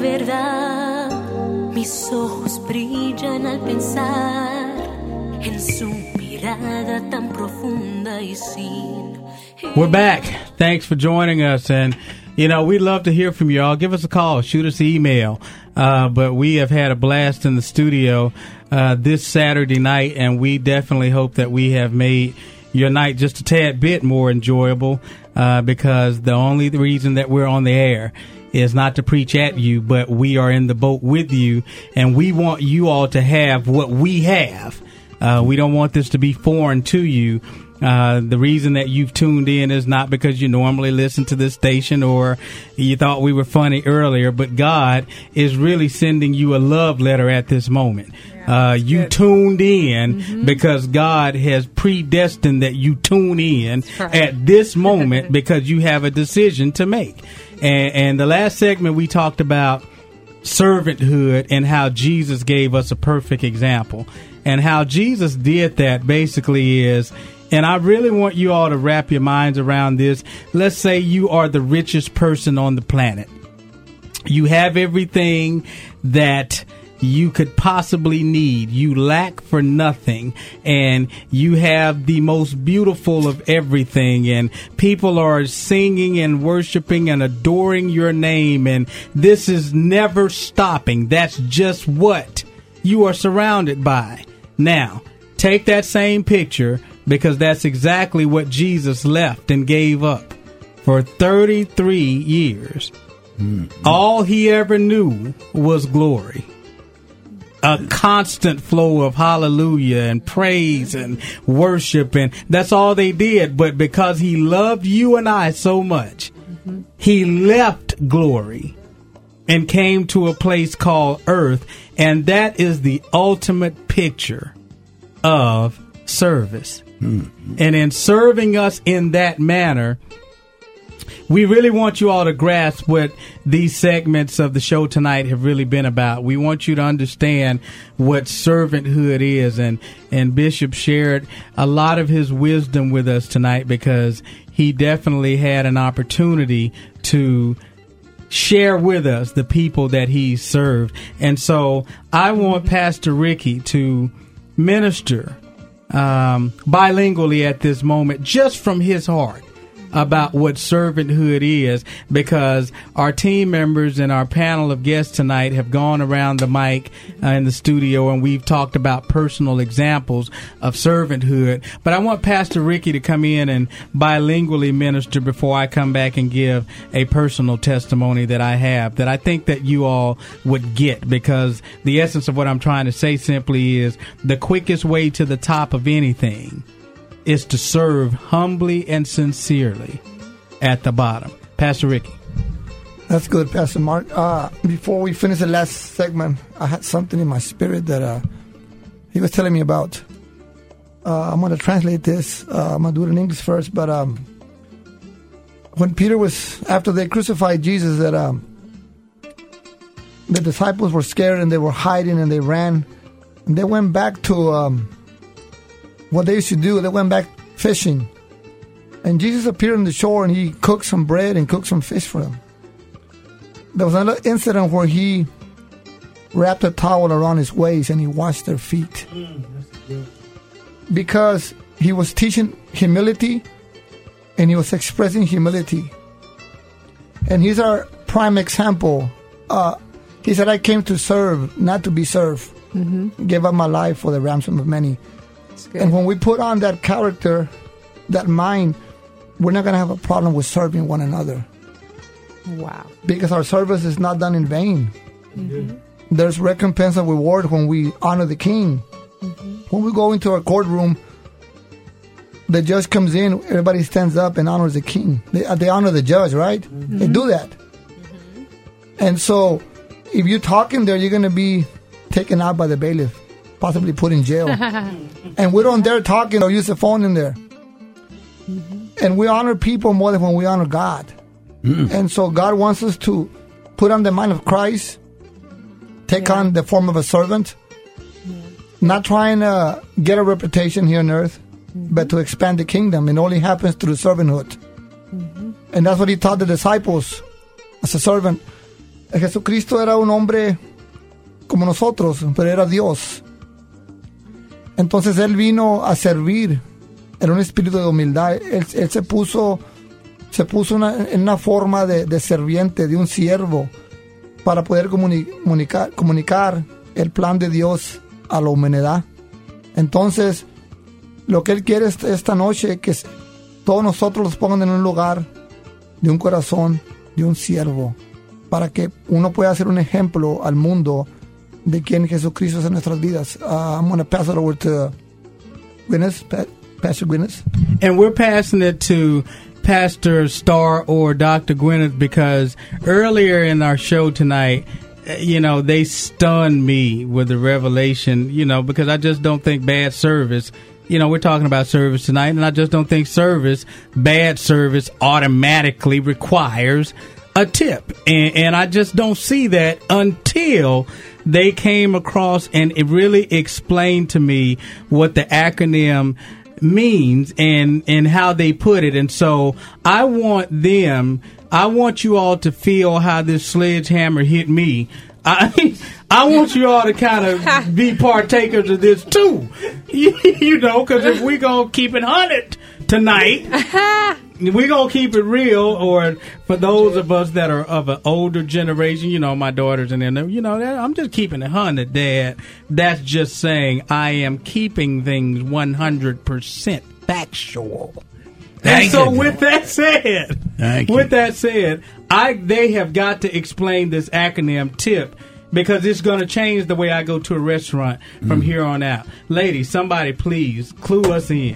verdad. Mis ojos brillan al pensar en su mirada tan profunda y sin. We're back. Thanks for joining us. And, you know, we'd love to hear from you all. Give us a call. Shoot us an email. But we have had a blast in the studio this Saturday night, and we definitely hope that we have made your night just a tad bit more enjoyable because the only reason that we're on the air is not to preach at you, but we are in the boat with you, and we want you all to have what we have. We don't want this to be foreign to you. The reason that you've tuned in is not because you normally listen to this station or you thought we were funny earlier, but God is really sending you a love letter at this moment. You tuned in because God has predestined that you tune in at this moment because you have a decision to make. And the last segment we talked about servanthood and how Jesus gave us a perfect example. And how Jesus did that basically is, and I really want you all to wrap your minds around this. Let's say you are the richest person on the planet. You have everything that you could possibly need. You lack for nothing, and you have the most beautiful of everything, and people are singing and worshiping and adoring your name, and this is never stopping. That's just what you are surrounded by. Now, take that same picture, because that's exactly what Jesus left and gave up for 33 years. All he ever knew was glory. A constant flow of hallelujah and praise and worship, and that's all they did. But because he loved you and I so much, he left glory and came to a place called earth, and that is the ultimate picture of service. And in serving us in that manner, we really want you all to grasp what these segments of the show tonight have really been about. We want you to understand what servanthood is. And Bishop shared a lot of his wisdom with us tonight because he definitely had an opportunity to share with us the people that he served. And so I want Pastor Ricky to minister bilingually at this moment, just from his heart, about what servanthood is, because our team members and our panel of guests tonight have gone around the mic in the studio, and we've talked about personal examples of servanthood. But I want Pastor Ricky to come in and bilingually minister before I come back and give a personal testimony that I have that I think that you all would get, because the essence of what I'm trying to say simply is the quickest way to the top of anything is to serve humbly and sincerely at the bottom. Pastor Ricky. That's good, Pastor Mark. Before we finish the last segment, I had something in my spirit that he was telling me about. I'm going to translate this. I'm going to do it in English first. But when Peter was, after they crucified Jesus, that the disciples were scared and they were hiding and they ran. And they went back to what they used to do. They went back fishing. And Jesus appeared on the shore and he cooked some bread and cooked some fish for them. There was another incident where he wrapped a towel around his waist and he washed their feet. Because he was teaching humility and he was expressing humility. And he's our prime example. He said, I came to serve, not to be served. Gave up my life for the ransom of many. And when we put on that character, that mind, we're not going to have a problem with serving one another. Wow. Because our service is not done in vain. There's recompense and reward when we honor the king. When we go into our courtroom, the judge comes in, everybody stands up and honors the king. They honor the judge, right? They do that. And so, if you're talking there, you're going to be taken out by the bailiff, possibly put in jail. And we don't dare talking or use the phone in there. And we honor people more than when we honor God. And so God wants us to put on the mind of Christ, take on the form of a servant, not trying to get a reputation here on earth, but to expand the kingdom. It only happens through servanthood. And that's what he taught the disciples as a servant. Jesucristo era un hombre como nosotros, pero era Dios. Entonces Él vino a servir. Era un espíritu de humildad. Él se puso en una forma de serviente, de un siervo, para poder comunicar el plan de Dios a la humanidad. Entonces, lo que Él quiere esta noche, que todos nosotros los pongan en un lugar de un corazón, de un siervo, para que uno pueda ser un ejemplo al mundo de quién Jesucristo es en nuestras vidas. I'm going to pass it over to Gwyneth, Pastor Gwyneth. And we're passing it to Pastor Starr or Dr. Gwyneth because earlier in our show tonight, they stunned me with the revelation, because I just don't think bad service, we're talking about service tonight, and I just don't think bad service automatically requires a tip. And I just don't see that until they came across and it really explained to me what the acronym means and how they put it. And so I want you all to feel how this sledgehammer hit me. I want you all to kind of be partakers of this too, because if we're going to keep it 100 tonight, we're going to keep it real. Or for those of us that are of an older generation, my daughters and them, I'm just keeping it 100, Dad. That's just saying I am keeping things 100% factual. With that said, they have got to explain this acronym TIP because it's going to change the way I go to a restaurant from here on out. Ladies, somebody please clue us in.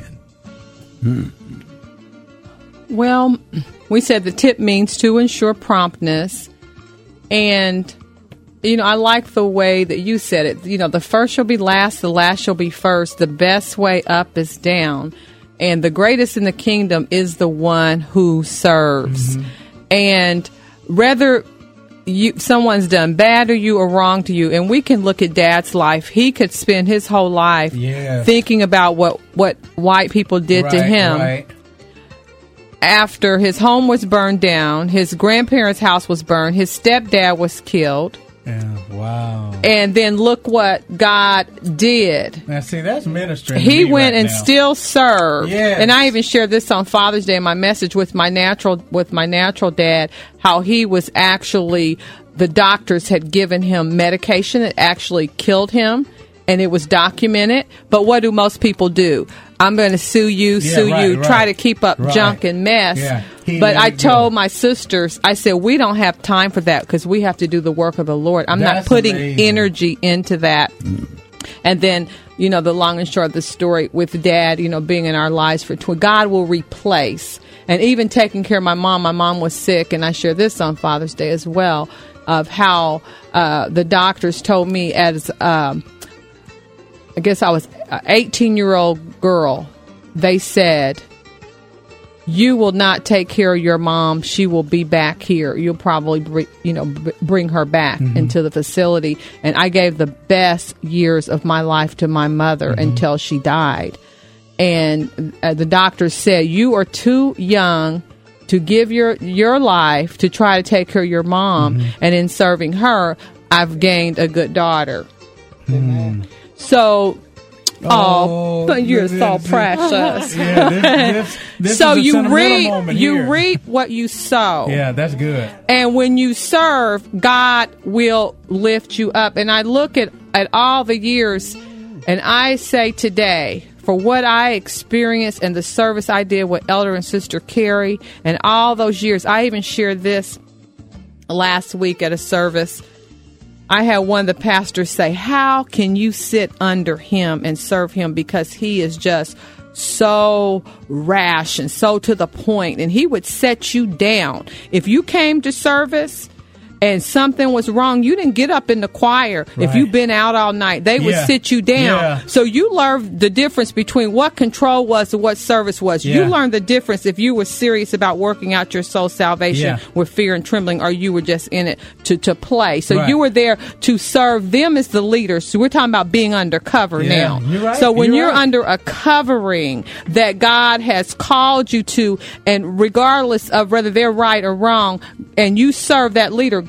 Well, we said the tip means to ensure promptness. And, I like the way that you said it. The first shall be last, the last shall be first. The best way up is down. And the greatest in the kingdom is the one who serves. Mm-hmm. And whether someone's done bad to you or wrong to you, and we can look at Dad's life. He could spend his whole life thinking about what white people did to him. Right. After his home was burned down, his grandparents' house was burned, his stepdad was killed. Yeah, wow. And then look what God did. Now, see, that's ministry. He went and still served. Yes. And I even shared this on Father's Day in my message with my natural dad, how he was actually, the doctors had given him medication that actually killed him, and it was documented. But what do most people do? I'm going to sue you, try to keep up junk and mess. Yeah. But I told my sisters, I said, we don't have time for that because we have to do the work of the Lord. I'm not putting energy into that. And then, the long and short of the story with Dad, being in our lives for God will replace. And even taking care of my mom was sick, and I share this on Father's Day as well, of how the doctors told me as I guess I was an 18-year-old girl. They said, you will not take care of your mom. She will be back here. You'll probably, bring her back into the facility. And I gave the best years of my life to my mother until she died. And the doctor said, you are too young to give your life to try to take care of your mom. And in serving her, I've gained a good daughter. So, you're so precious. This so you reap what you sow. Yeah, that's good. And when you serve, God will lift you up. And I look at all the years, and I say today, for what I experienced and the service I did with Elder and Sister Carrie, and all those years, I even shared this last week at a service. I had one of the pastors say, how can you sit under him and serve him because he is just so rash and so to the point, and he would set you down. If you came to service and something was wrong, you didn't get up in the choir. Right. If you've been out all night, they would sit you down. Yeah. So you learned the difference between what control was and what service was. Yeah. You learned the difference if you were serious about working out your soul salvation with fear and trembling, or you were just in it to play. So you were there to serve them as the leaders. So we're talking about being under cover now. You're right. So when you're under a covering that God has called you to, and regardless of whether they're right or wrong, and you serve that leader,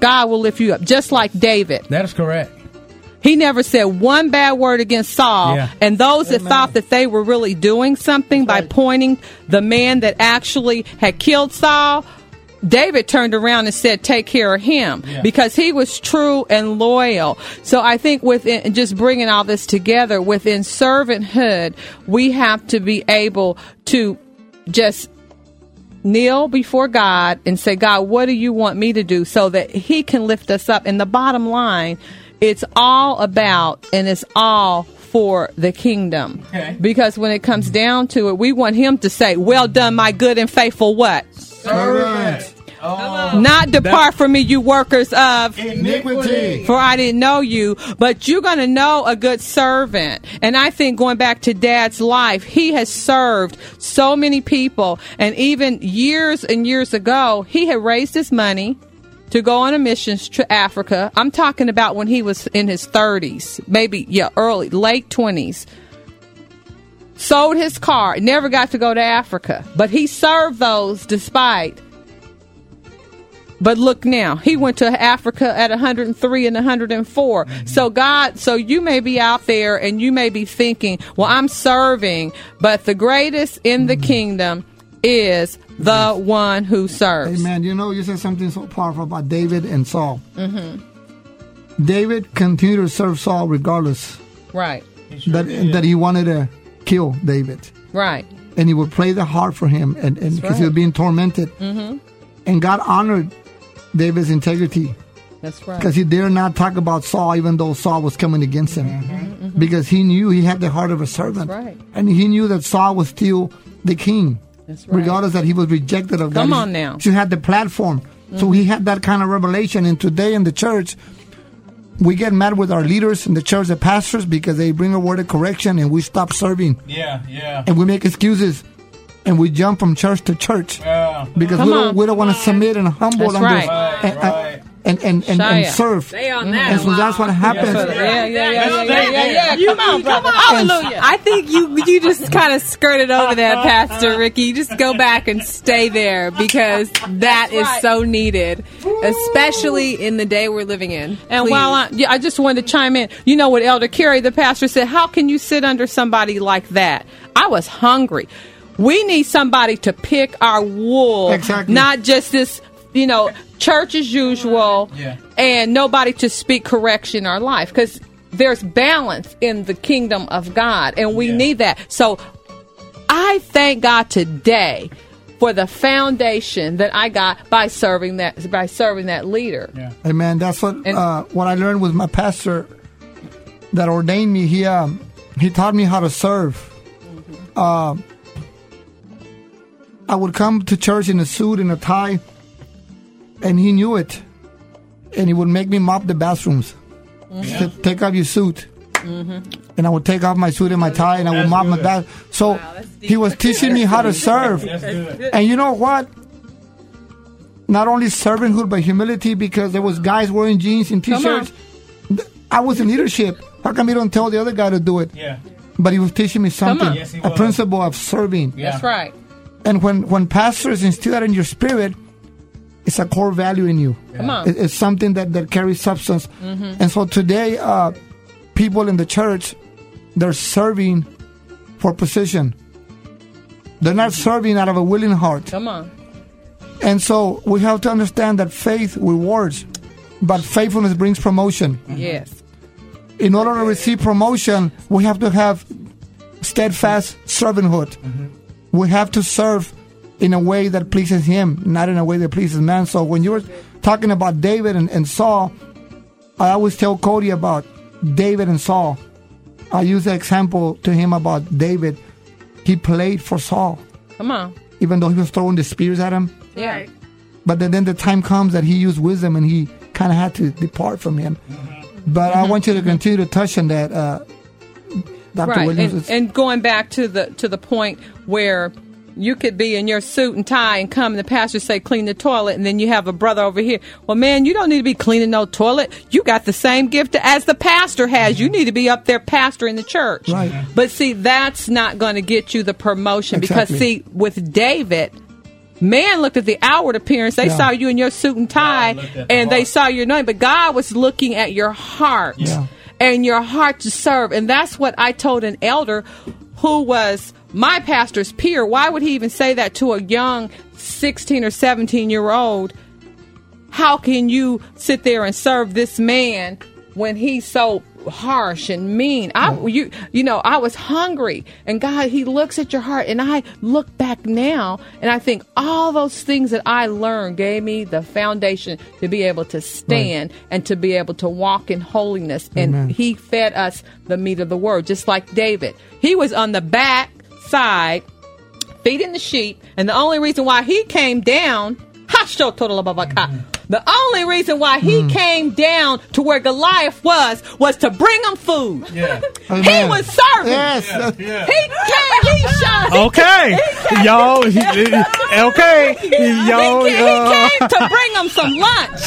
God will lift you up, just like David. That is correct. He never said one bad word against Saul. Yeah. And those that thought that they were really doing something by pointing the man that actually had killed Saul, David turned around and said, take care of him, because he was true and loyal. So I think within just bringing all this together, within servanthood, we have to be able to just kneel before God and say, God, what do you want me to do, so that he can lift us up? And the bottom line, it's all about, and it's all for the kingdom. Okay. Because when it comes down to it, we want him to say, well done, my good and faithful what? Servant. Not depart from me, you workers of Iniquity. for I didn't know you. But you're going to know a good servant. And I think going back to Dad's life, he has served so many people. And even years and years ago, he had raised his money to go on a mission to Africa. I'm talking about when he was in his 30s, maybe, late 20s. Sold his car, never got to go to Africa. But he served those despite. But look now, he went to Africa at 103 and 104. Mm-hmm. So you may be out there and you may be thinking, well, I'm serving, but the greatest in the kingdom is the one who serves. Amen. You know, you said something so powerful about David and Saul. Mm-hmm. David continued to serve Saul regardless. Right. That he wanted to kill David. Right. And he would play the harp for him, and because he was being tormented. Mm-hmm. And God honored David's integrity. That's right. Because he dare not talk about Saul, even though Saul was coming against him. Mm-hmm. Mm-hmm. Because he knew he had the heart of a servant. That's right. And he knew that Saul was still the king. That's right. Regardless that he was rejected of God. Come on now. He had the platform. Mm-hmm. So he had that kind of revelation. And today in the church, we get mad with our leaders in the church, the pastors, because they bring a word of correction and we stop serving. Yeah. And we make excuses. And we jump from church to church because we don't want to submit and humble and serve. Stay on that. And so that's what happens. Yeah. Come on, brother. Hallelujah. I think you just kind of skirted over that, Pastor Ricky. You just go back and stay there, because that is so needed, especially in the day we're living in. And while I just wanted to chime in, you know what Elder Carey, the pastor, said, how can you sit under somebody like that? I was hungry. We need somebody to pick our wool, not just this, church as usual, and nobody to speak correction in our life, because there's balance in the kingdom of God, and we need that. So I thank God today for the foundation that I got by serving that leader. Yeah. Amen. That's what I learned with my pastor that ordained me. He taught me how to serve. Mm-hmm. I would come to church in a suit and a tie, and he knew it. And he would make me mop the bathrooms. Mm-hmm. Take off your suit. Mm-hmm. And I would take off my suit and my tie, and I would mop my bath. So he was teaching me how to serve. And you know what? Not only servanthood, but humility, because there was guys wearing jeans and T-shirts. I was in leadership. How come you don't tell the other guy to do it? Yeah. But he was teaching me something, a principle of serving. Yeah. That's right. And when pastors instill that in your spirit, it's a core value in you. Yeah. Come on. It's something that carries substance. Mm-hmm. And so today, people in the church, they're serving for position. They're not serving out of a willing heart. Come on. And so we have to understand that faith rewards, but faithfulness brings promotion. Mm-hmm. Yes. In order to receive promotion, we have to have steadfast servanthood. Mm-hmm. We have to serve in a way that pleases him, not in a way that pleases man. So when you were talking about David and Saul, I always tell Cody about David and Saul. I use the example to him about David. He played for Saul. Come on. Even though he was throwing the spears at him. Yeah. But then the time comes that he used wisdom and he kind of had to depart from him. Mm-hmm. But I want you to continue to touch on that, Dr. Right. Williams. And going back to the point where you could be in your suit and tie and come and the pastor say clean the toilet, and then you have a brother over here. Well, man, you don't need to be cleaning no toilet. You got the same gift as the pastor has. You need to be up there pastoring the church. Right. But see, that's not going to get you the promotion. Exactly. Because see, with David, Man looked at the outward appearance. They saw you in your suit and tie, and they saw your name. But God was looking at your heart and your heart to serve. And that's what I told an elder who was my pastor's peer. Why would he even say that to a young 16 or 17-year-old? How can you sit there and serve this man when he's so harsh and mean? I was hungry, and God, he looks at your heart, and I look back now and I think all those things that I learned gave me the foundation to be able to stand and to be able to walk in holiness. And he fed us the meat of the word, just like David. He was on the back side feeding the sheep, and the only reason why he came down, the only reason why he came down to where Goliath was to bring him food. Yeah. He was serving. Yes. He came, okay. Y'all, okay. Y'all, he came to bring him some lunch.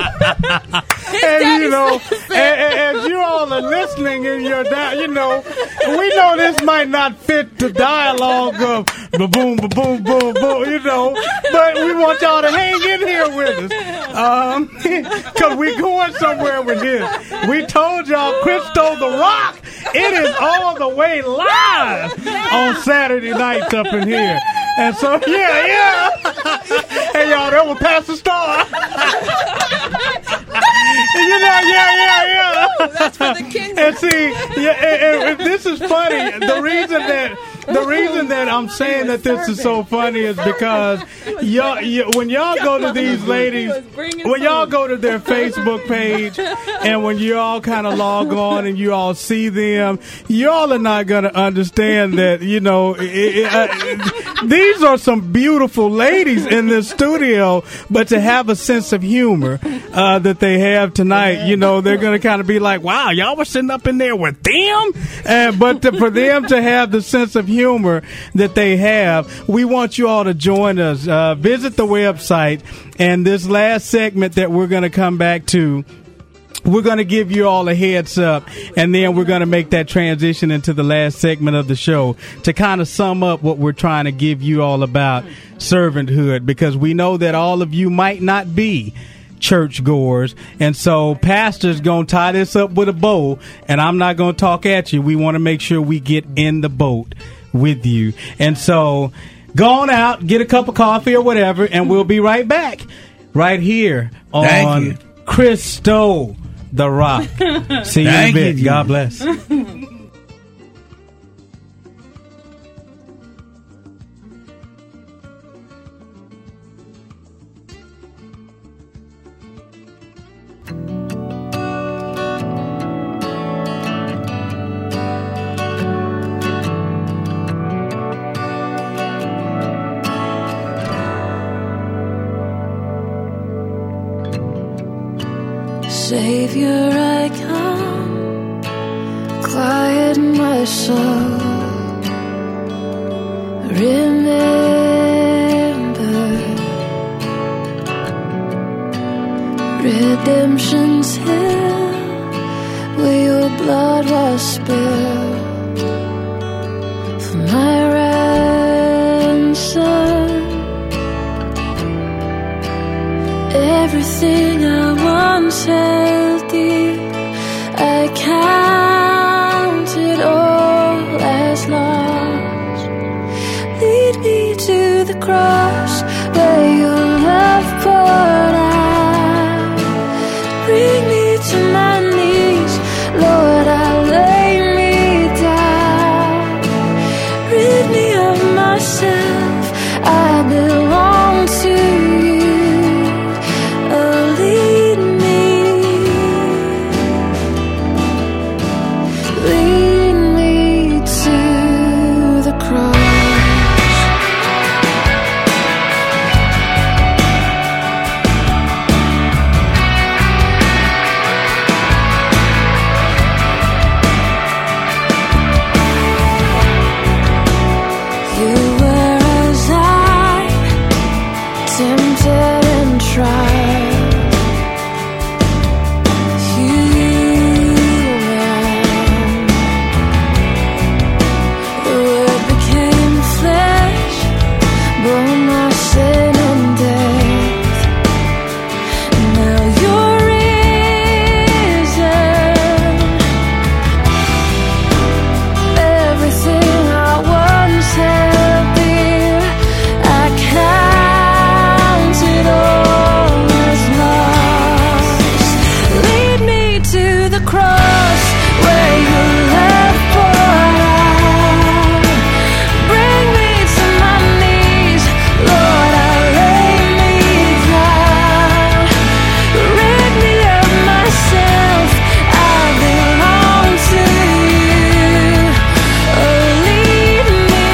And, as you all are listening in your, we know this might not fit the dialogue of ba-boom, ba-boom, boom, boom, but we want y'all to hang in here with us. Because we're going somewhere with this. We told y'all Cristo the Rock, it is all the way live on Saturday nights up in here. And so, yeah. Hey, y'all, that was Pastor Star. Yeah. That's for the kingdom. And see, and this is funny. The reason that I'm saying that this is so funny is because when y'all go to these ladies, when y'all go to their Facebook page, and when you all kind of log on and you all see them, y'all are not going to understand that, these are some beautiful ladies in this studio, but to have a sense of humor that they have tonight, they're going to kind of be like, wow, y'all were sitting up in there with them? But for them to have the sense of humor that they have, we want you all to join us. Visit the website, and this last segment that we're going to come back to, we're going to give you all a heads up, and then we're going to make that transition into the last segment of the show to kind of sum up what we're trying to give you all about servanthood, because we know that all of you might not be churchgoers, and so pastor's going to tie this up with a bow, and I'm not going to talk at you. We want to make sure we get in the boat with you. And so go on out, get a cup of coffee or whatever, and we'll be right back right here on Cristo the Rock. See you in a bit. God bless. Savior, I come, quiet my soul. Remember, redemption's hill, where your blood was spilled for my ransom. Everything I once held dear, I counted all as lost. Lead me to the cross where your love poured out. Bring me to my knees, Lord, I lay me down. Rid me of myself, I belong to you. Oh, lead me the cross where your love poured out. Bring me to my knees, Lord, I lay me down. Rid me of myself, I belong to you. Oh, lead me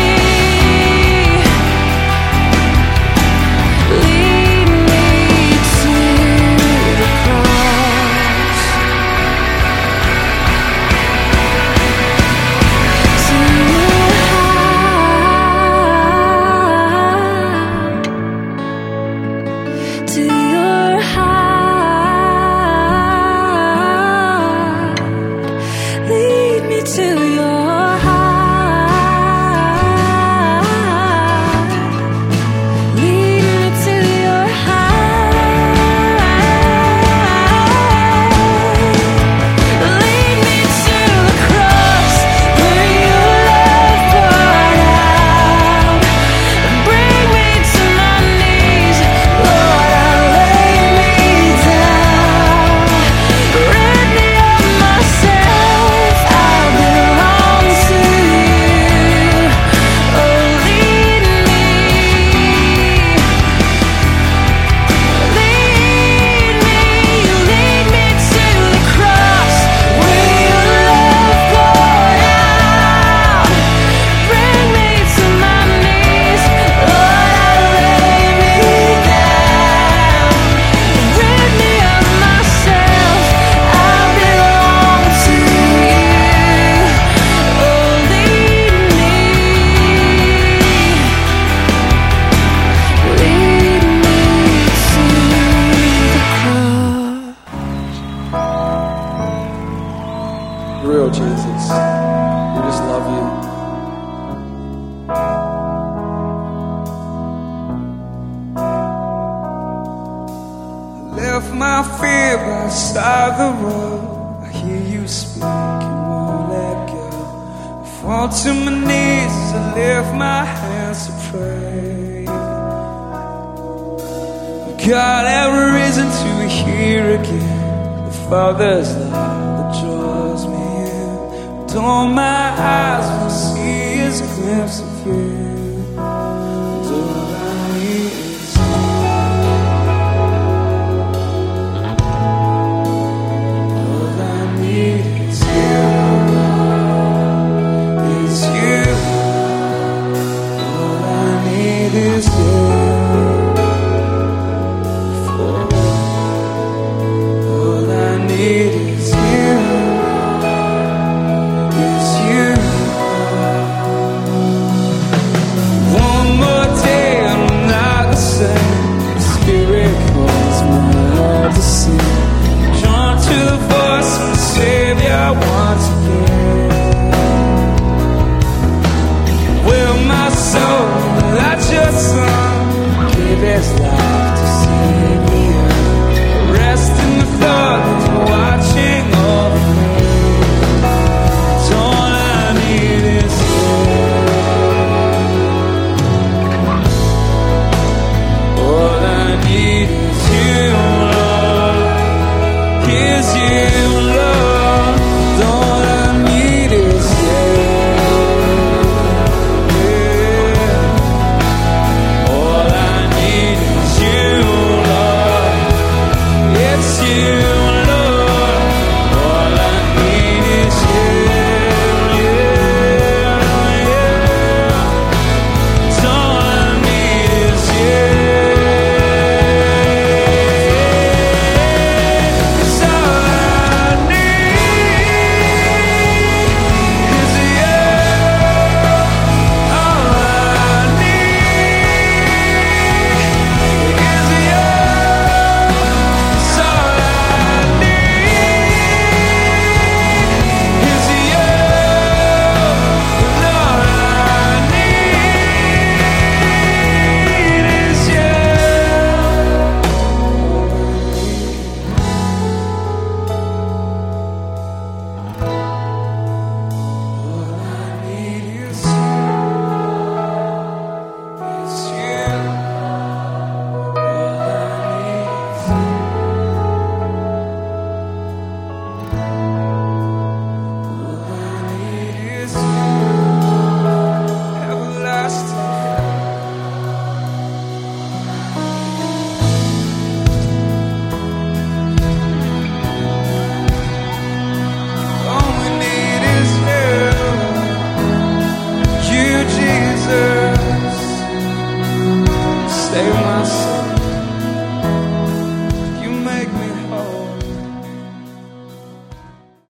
to the cross. To your heart, to your heart. Lead me to your heart. Lead me to your heart. Lead me to the cross where your love poured out. Bring me to my knees, Lord, I lay me down. Rid me of myself, I belong to you. Oh, lead me to the cross where your love poured out. Bring me to my knees, Lord, I lay me down. Rid me of myself, I belong to you. Oh, lead me to the cross. Real Jesus, we just love you. Left my fear beside the road. I hear you speak and won't let go. I fall to my knees, I lift my hands to pray. God, every reason to hear again the Father's love that draws me in. With all my eyes will see His glimpse of you. And all I need is you. All I need is you. Is you. All I need is you. All I need is you. Is you. One more day and I'm not the same. The Spirit calls my heart to sing. Drawn to the voice of the Savior once again. Will my soul light your sun? Give His light.